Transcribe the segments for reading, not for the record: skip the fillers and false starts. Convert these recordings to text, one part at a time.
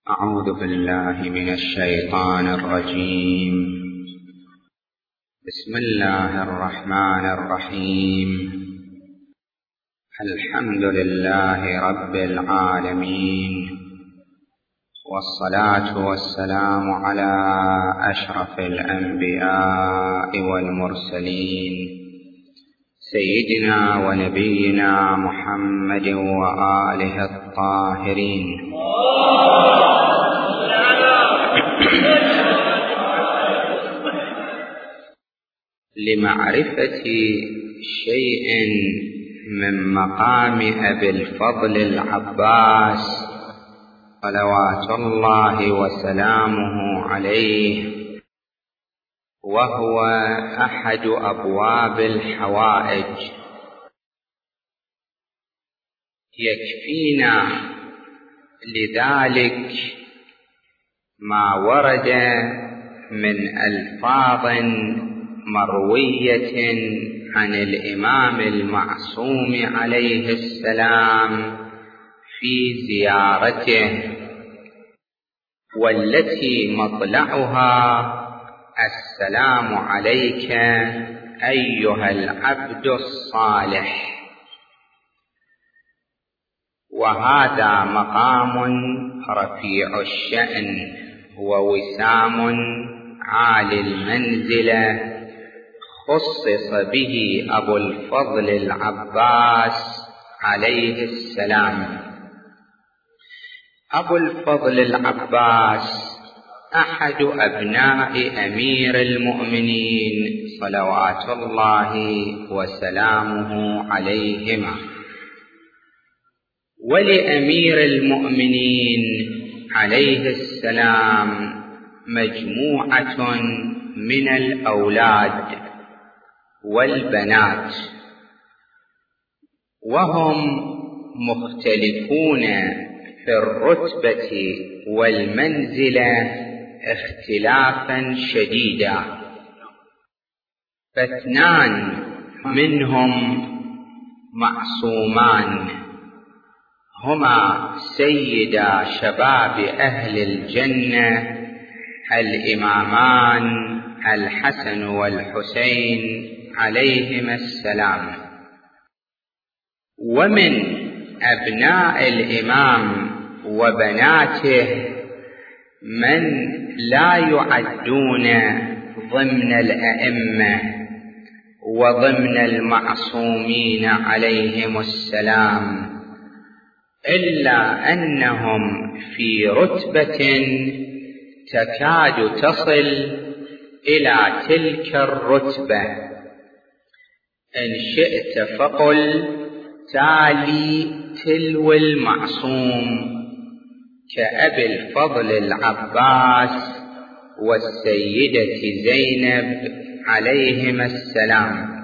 أعوذ بالله من الشيطان الرجيم. بسم الله الرحمن الرحيم. الحمد لله رب العالمين، والصلاة والسلام على أشرف الأنبياء والمرسلين سيدنا ونبينا محمد وآله الطاهرين. لمعرفة شيء من مقام أبي الفضل العباس صلوات الله وسلامه عليه، وهو أحد أبواب الحوائج، يكفينا لذلك ما ورد من ألفاظ مروية عن الإمام المعصوم عليه السلام في زيارته، والتي مطلعها: السلام عليك أيها العبد الصالح. وهذا مقام رفيع الشأن ووسام عالي المنزلة، خصص به أبو الفضل العباس عليه السلام. أبو الفضل العباس أحد أبناء أمير المؤمنين صلوات الله وسلامه عليهما. ولأمير المؤمنين عليه السلام مجموعة من الأولاد والبنات، وهم مختلفون في الرتبة والمنزلة اختلافا شديدا، فاثنان منهم معصومان، هما سيدا شباب أهل الجنة الإمامان الحسن والحسين عليهما السلام. ومن أبناء الإمام وبناته من لا يعدون ضمن الأئمة وضمن المعصومين عليهم السلام، إلا أنهم في رتبة تكاد تصل إلى تلك الرتبة. إن شئت فقل تالي تلو المعصوم، كأبي الفضل العباس والسيدة زينب عليهما السلام.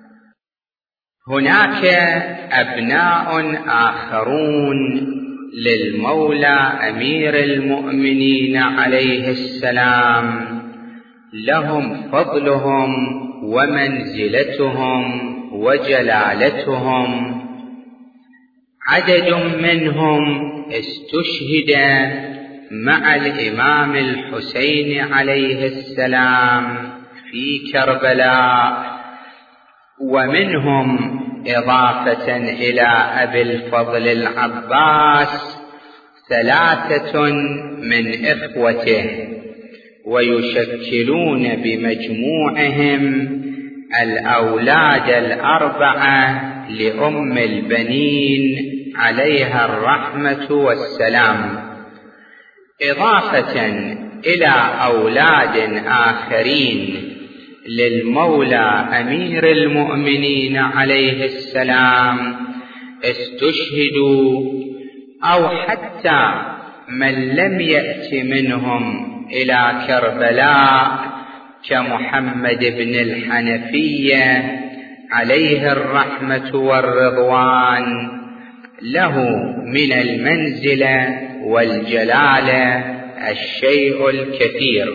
هناك أبناء آخرون للمولى أمير المؤمنين عليه السلام، لهم فضلهم ومنزلتهم وجلالتهم. عدد منهم استشهد مع الإمام الحسين عليه السلام في كربلاء، ومنهم إضافة إلى أبي الفضل العباس 3 من إخوته، ويشكلون بمجموعهم الأولاد 4 لأم البنين عليها الرحمة والسلام، إضافة إلى أولاد آخرين للمولى أمير المؤمنين عليه السلام استشهدوا، أو حتى من لم يأت منهم إلى كربلاء كمحمد بن الحنفية عليه الرحمة والرضوان، له من المنزلة والجلالة الشيء الكثير.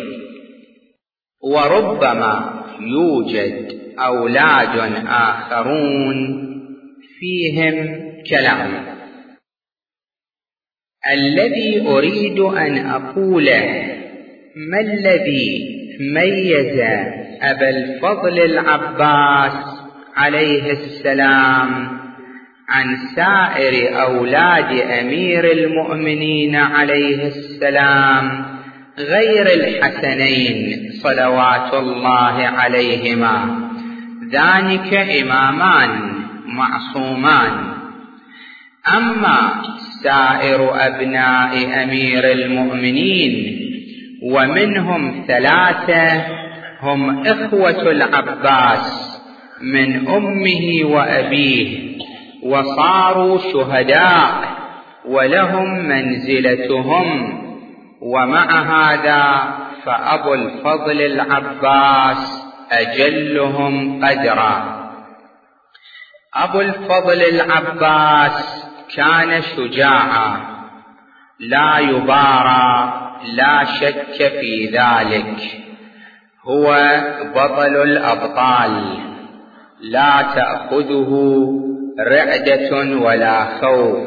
وربما يوجد أولاد آخرون فيهم كلام. الذي أريد أن أقوله: ما الذي ميز أبا الفضل العباس عليه السلام عن سائر أولاد أمير المؤمنين عليه السلام غير الحسنين صلوات الله عليهما؟ ذلك إمامان معصومان. أما سائر أبناء أمير المؤمنين ومنهم 3 هم إخوة العباس من أمه وأبيه، وصاروا شهداء ولهم منزلتهم. ومع هذا فأبو الفضل العباس أجلهم قدرا. أبو الفضل العباس كان شجاعا لا يبارى، لا شك في ذلك. هو بطل الأبطال، لا تأخذه رعدة ولا خوف،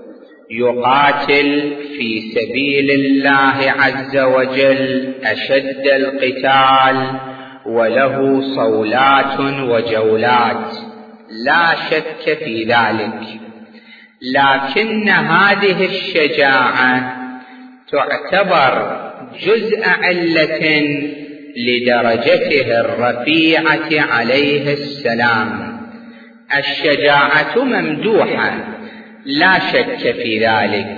يقاتل في سبيل الله عز وجل أشد القتال، وله صولات وجولات، لا شك في ذلك. لكن هذه الشجاعة تعتبر جزء علة لدرجته الرفيعة عليه السلام. الشجاعة ممدوحة لا شك في ذلك،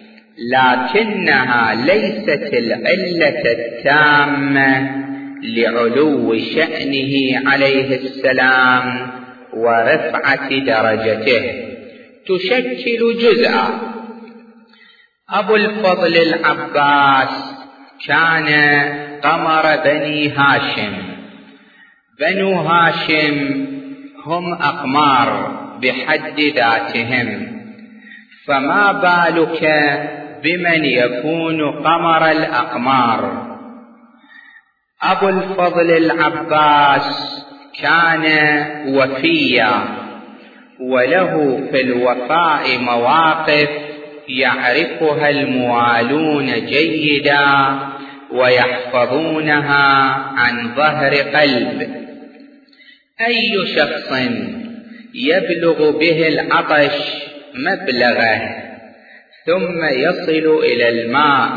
لكنها ليست العلة التامة لعلو شأنه عليه السلام ورفعة درجته، تشكل جزءا. أبو الفضل العباس كان قمر بني هاشم. بنو هاشم هم أقمار بحد ذاتهم، فما بالك بمن يكون قمر الأقمار؟ أبو الفضل العباس كان وفيا، وله في الوفاء مواقف يعرفها الموالون جيدا ويحفظونها عن ظهر قلب. أي شخص يبلغ به العطش مبلغه ثم يصل إلى الماء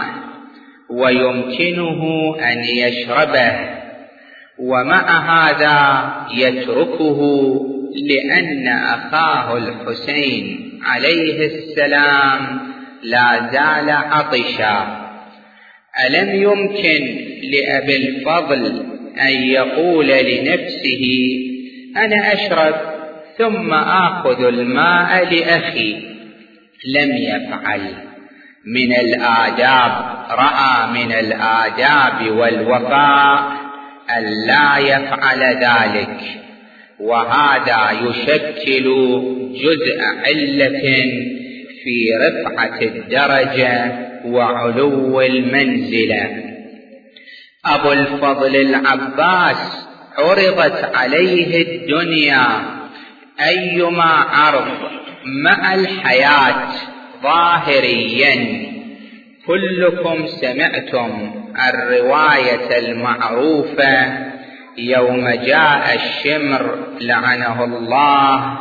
ويمكنه أن يشربه، ومع هذا يتركه لأن أخاه الحسين عليه السلام لا زال عطشا؟ ألم يمكن لأبي الفضل أن يقول لنفسه: أنا أشرب ثم آخذ الماء لأخي؟ لم يفعل. من الآداب، رأى من الآداب والوفاء ألا يفعل ذلك، وهذا يشكل جزء علة في رفعة الدرجة وعلو المنزلة. أبو الفضل العباس عرضت عليه الدنيا أيما عرض مع الحياة ظاهريا. كلكم سمعتم الرواية المعروفة يوم جاء الشمر لعنه الله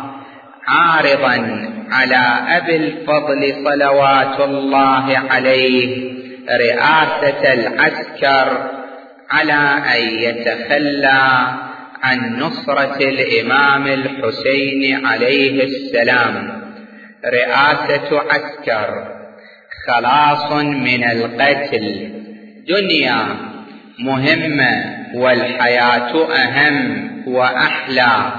عارضا على أبي الفضل صلوات الله عليه رئاسة العسكر على أن يتخلى عن نصرة الإمام الحسين عليه السلام. رئاسة عسكر، خلاص من القتل، دنيا مهمة والحياة أهم وأحلى.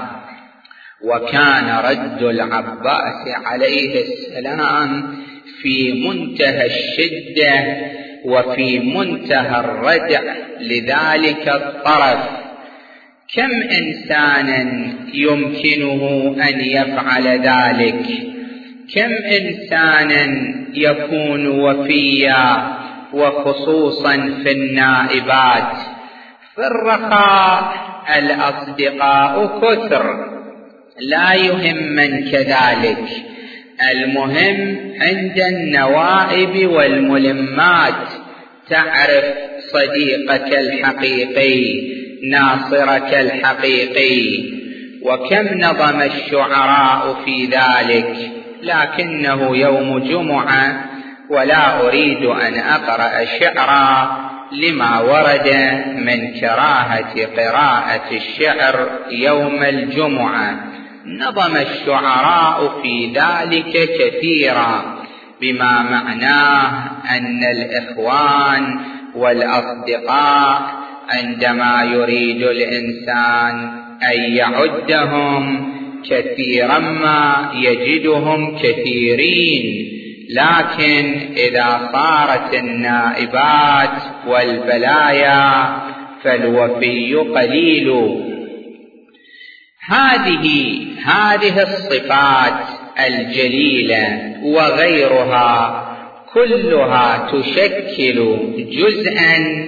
وكان رد العباس عليه السلام في منتهى الشدة وفي منتهى الردع لذلك الطرف. كم إنسانا يمكنه أن يفعل ذلك؟ كم إنسانا يكون وفيا، وخصوصا في النائبات؟ في الرخاء الأصدقاء كثر، لا يهم من كذلك، المهم عند النوائب والملمات تعرف صديقك الحقيقي، ناصرك الحقيقي. وكم نظم الشعراء في ذلك، لكنه يوم جمعة ولا أريد أن أقرأ شعرا لما ورد من كراهة قراءة الشعر يوم الجمعة. نظم الشعراء في ذلك كثيرا، بما معناه أن الإخوان والأصدقاء عندما يريد الإنسان أن يعدهم كثيرا ما يجدهم كثيرين، لكن إذا صارت النائبات والبلايا فالوفي قليل. هذه الصفات الجليلة وغيرها كلها تشكل جزءا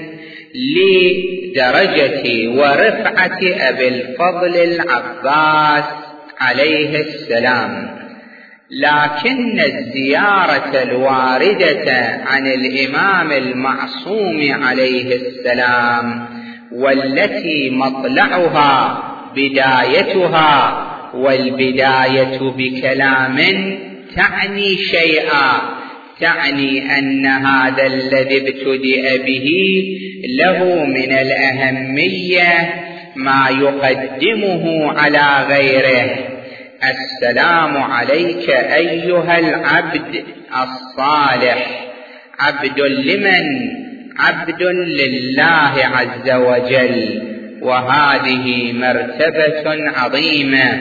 لدرجة ورفعة أبي الفضل العباس عليه السلام. لكن الزيارة الواردة عن الإمام المعصوم عليه السلام، والتي مطلعها بدايتها، والبداية بكلام تعني شيئا، تعني أن هذا الذي ابتدأ به له من الأهمية ما يقدمه على غيره. السلام عليك أيها العبد الصالح. عبد لمن؟ عبد لله عز وجل، وهذه مرتبة عظيمة.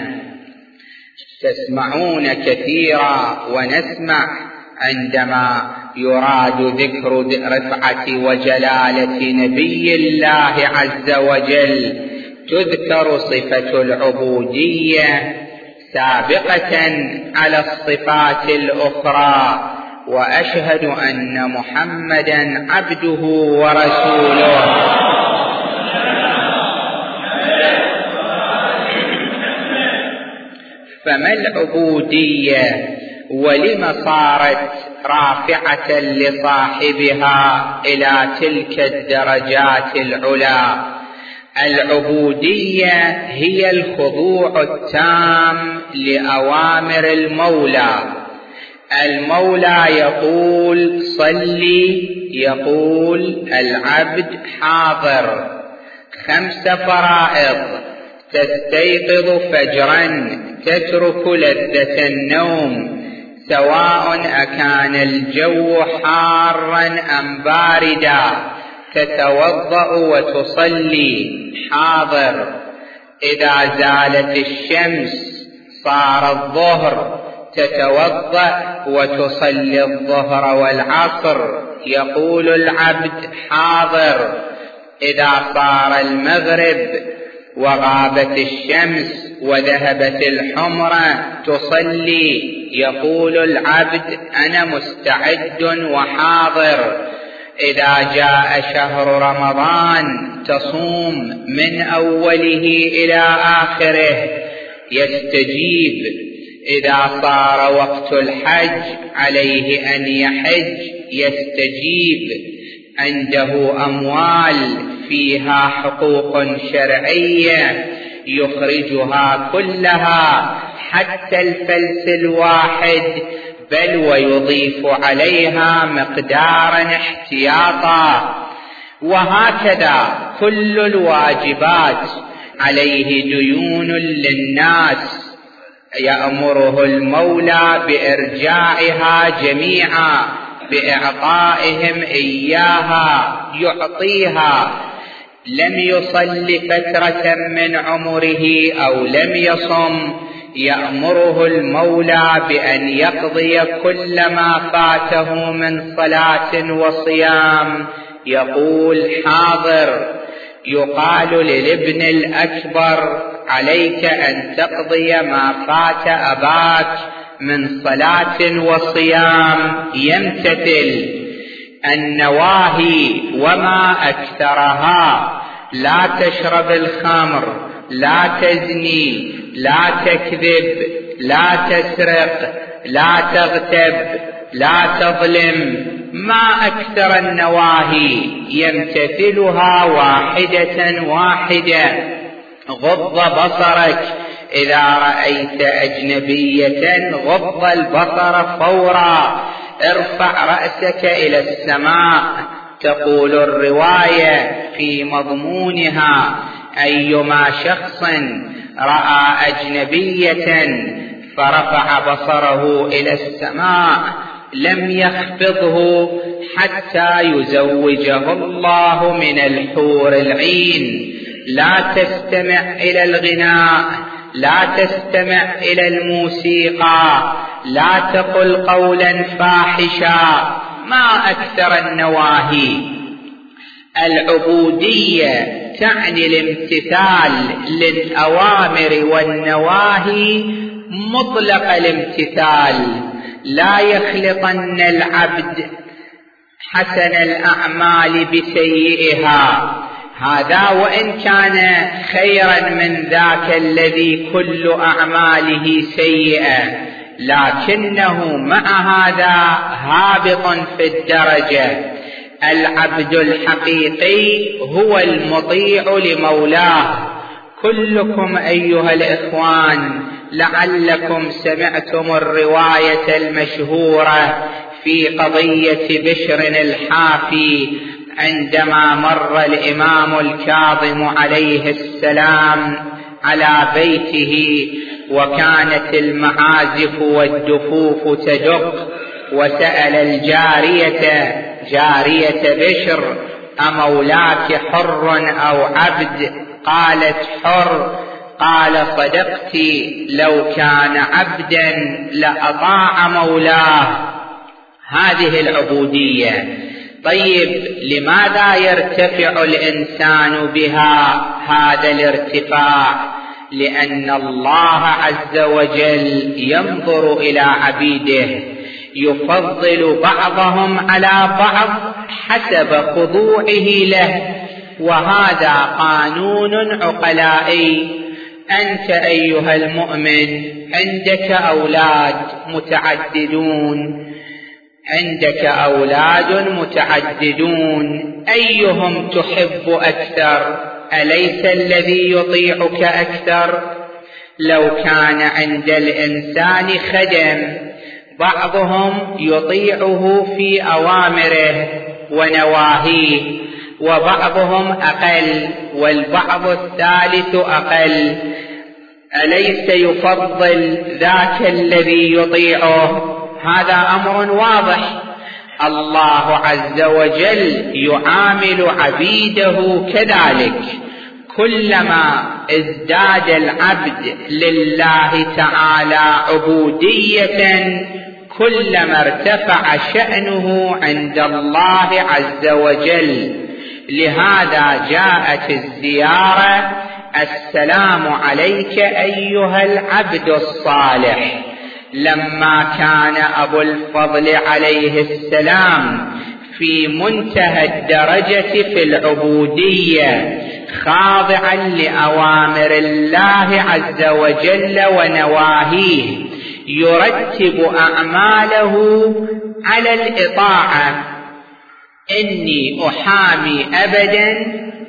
تسمعون كثيرا ونسمع عندما يراد ذكر رفعة وجلالة نبي الله عز وجل تذكر صفة العبودية سابقة على الصفات الأخرى. وأشهد أن محمدا عبده ورسوله. فما العبودية؟ ولم صارت رافعة لصاحبها إلى تلك الدرجات العلى؟ العبودية هي الخضوع التام لأوامر المولى. المولى يقول صلي، يقول العبد حاضر. 5 فرائض: تستيقظ فجرا، تترك لذة النوم سواء أكان الجو حارا أم باردا، تتوضأ وتصلي حاضر. إذا زالت الشمس صار الظهر، تتوضأ وتصلي الظهر والعصر، يقول العبد حاضر. إذا صار المغرب وغابت الشمس وذهبت الحمرة تصلي، يقول العبد أنا مستعد وحاضر. إذا جاء شهر رمضان تصوم من أوله إلى آخره، يستجيب. إذا صار وقت الحج عليه أن يحج، يستجيب. عنده أموال فيها حقوق شرعية يخرجها كلها حتى الفلس الواحد، بل ويضيف عليها مقدارا احتياطا. وهكذا كل الواجبات. عليه ديون للناس يأمره المولى بإرجاعها جميعا، بإعطائهم إياها يعطيها. لم يصل فترة من عمره أو لم يصم، يأمره المولى بأن يقضي كل ما فاته من صلاة وصيام، يقول حاضر. يقال للابن الأكبر عليك أن تقضي ما فات أباك من صلاة وصيام، يمتثل. النواهي وما أكثرها: لا تشرب الخمر، لا تزني، لا تكذب، لا تسرق، لا تغتب، لا تظلم. ما أكثر النواهي يمتثلها واحدة واحدة. غض بصرك إذا رأيت أجنبية، غض البصر فورا. ارفع رأسك إلى السماء. تقول الرواية في مضمونها: أيما شخص رأى أجنبية فرفع بصره إلى السماء لم يخفضه حتى يزوجه الله من الحور العين. لا تستمع إلى الغناء، لا تستمع إلى الموسيقى، لا تقل قولا فاحشا. ما أكثر النواهي. العبودية تعني الامتثال للأوامر والنواهي مطلق الامتثال. لا يخلطن العبد حسن الأعمال بسيئها، هذا وإن كان خيرا من ذاك الذي كل أعماله سيئة، لكنه مع هذا هابط في الدرجة. العبد الحقيقي هو المطيع لمولاه. كلكم أيها الإخوان لعلكم سمعتم الرواية المشهورة في قضية بشر الحافي، عندما مر الإمام الكاظم عليه السلام على بيته وكانت المعازف والدفوف تدق، وسأل الجارية، جارية بشر: أمولاك حر أو عبد؟ قالت: حر. قال: صدقت، لو كان عبدا لأطاع مولاه. هذه العبودية. طيب، لماذا يرتفع الإنسان بها هذا الارتفاع؟ لأن الله عز وجل ينظر إلى عبيده، يفضل بعضهم على بعض حسب خضوعه له، وهذا قانون عقلائي. أنت أيها المؤمن عندك أولاد متعددون، أيهم تحب أكثر؟ أليس الذي يطيعك أكثر؟ لو كان عند الإنسان خدم، بعضهم يطيعه في أوامره ونواهيه، وبعضهم أقل، والبعض الثالث أقل، أليس يفضل ذاك الذي يطيعه؟ هذا أمر واضح. الله عز وجل يعامل عبيده كذلك. كلما ازداد العبد لله تعالى عبودية، كلما ارتفع شأنه عند الله عز وجل. لهذا جاءت الزيارة: السلام عليك أيها العبد الصالح. لما كان أبو الفضل عليه السلام في منتهى الدرجة في العبودية، خاضعا لأوامر الله عز وجل ونواهيه، يرتب أعماله على الإطاعة. إني أحامي أبدا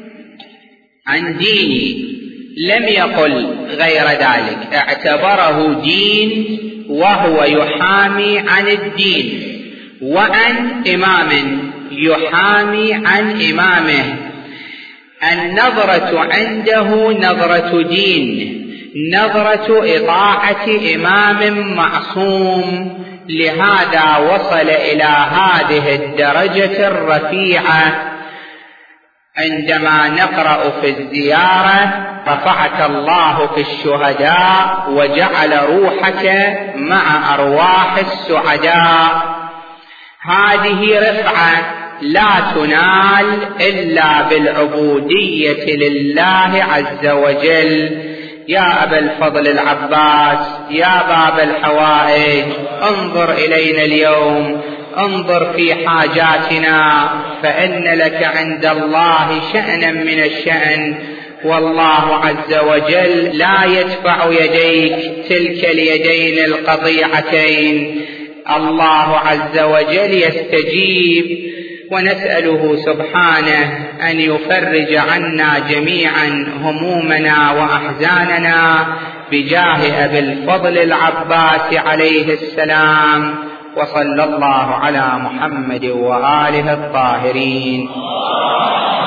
عن ديني، لم يقل غير ذلك، اعتبره دين وهو يحامي عن الدين، وعن إمام يحامي عن إمامه. النظرة عنده نظرة دين، نظرة إطاعة إمام معصوم. لهذا وصل إلى هذه الدرجة الرفيعة. عندما نقرأ في الزيارة: رفعك الله في الشهداء وجعل روحك مع أرواح السعداء، هذه رفعة لا تنال إلا بالعبودية لله عز وجل. يا أبا الفضل العباس، يا باب الحوائج، انظر إلينا اليوم، انظر في حاجاتنا، فإن لك عند الله شأنا من الشأن والله عز وجل لا يدفع يديك تلك اليدين القطيعتين، الله عز وجل يستجيب. ونسأله سبحانه أن يفرج عنا جميعا همومنا وأحزاننا بجاه أبي الفضل العباس عليه السلام. وصلى الله على محمد وآله الطاهرين.